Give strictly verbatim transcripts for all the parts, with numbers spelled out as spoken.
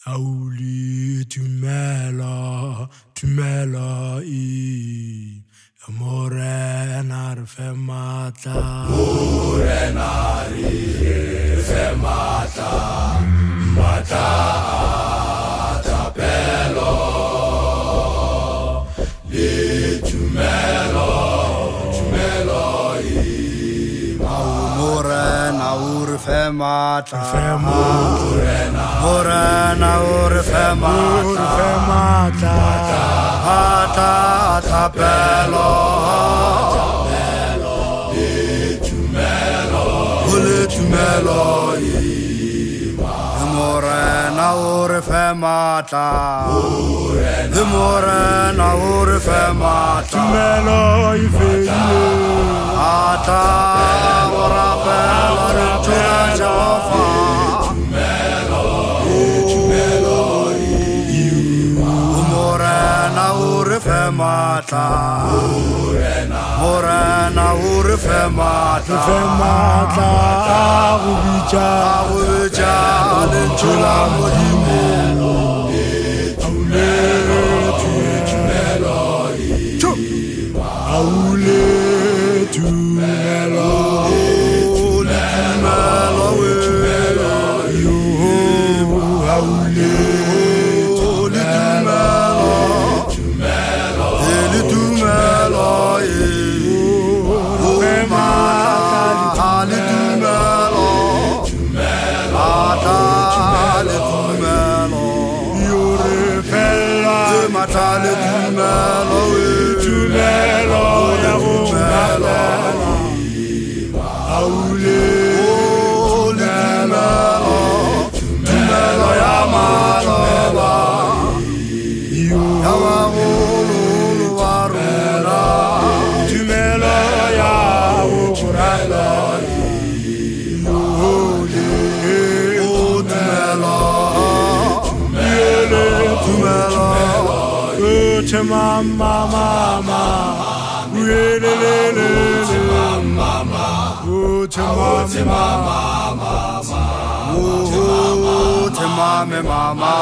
Auli tumela, tumela i Morena femata, Morena femata, mata tapelo, li tumelo, tumelo i Morena femata, femata, Morena femata, femata, mata tapelo, li tumelo, li tumelo i Morena femata, Morena Morena femata, tumelo i fele, ata rapelo tuna jafa, tumelo i Morena femata, Morena Morena femata, femata, agubicha, aguja lentula modimo, aule tumelo, yo aule. Matale tumelo, tumelo ya tumelo, aule tumelo, tumelo ya maloba, yo awulu warula, tumelo ya ukurala, yo tumelo, tumelo. Mama, mama, really, mama, oh, mama, mama, oh, mama, mama,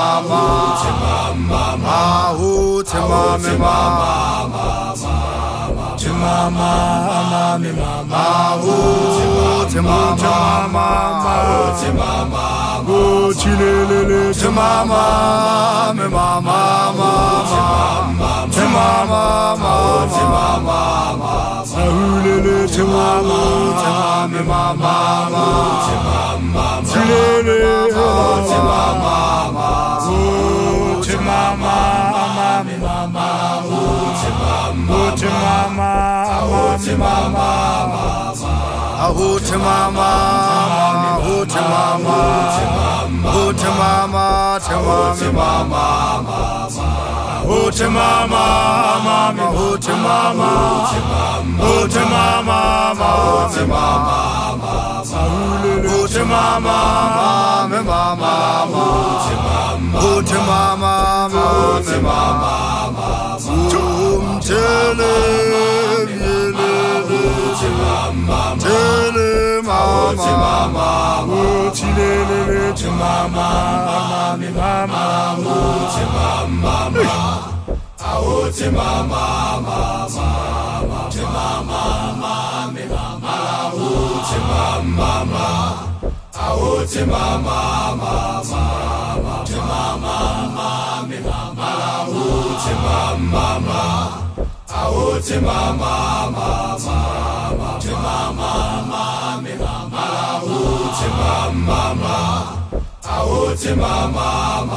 oh, mama, mama, mama, mama, oh, mama, mama, oh, chilele, mama, mama, mama, mama, mama, ahulele, mama, mama, mama, chilele, mama, oh, mama, mama, oh, mama, mama, Ahoot mama, ahoot mama, ahoot mama, ahoot mama, ahoot mama, ahoot mama, ahoot mama, ahoot mama, ahoot mama, mama, ahoot mama, ahoot mama, tum tele. Tele mama, mama, oh, chilele, mama, mama, oh, mama, oh, mama, mama, mama,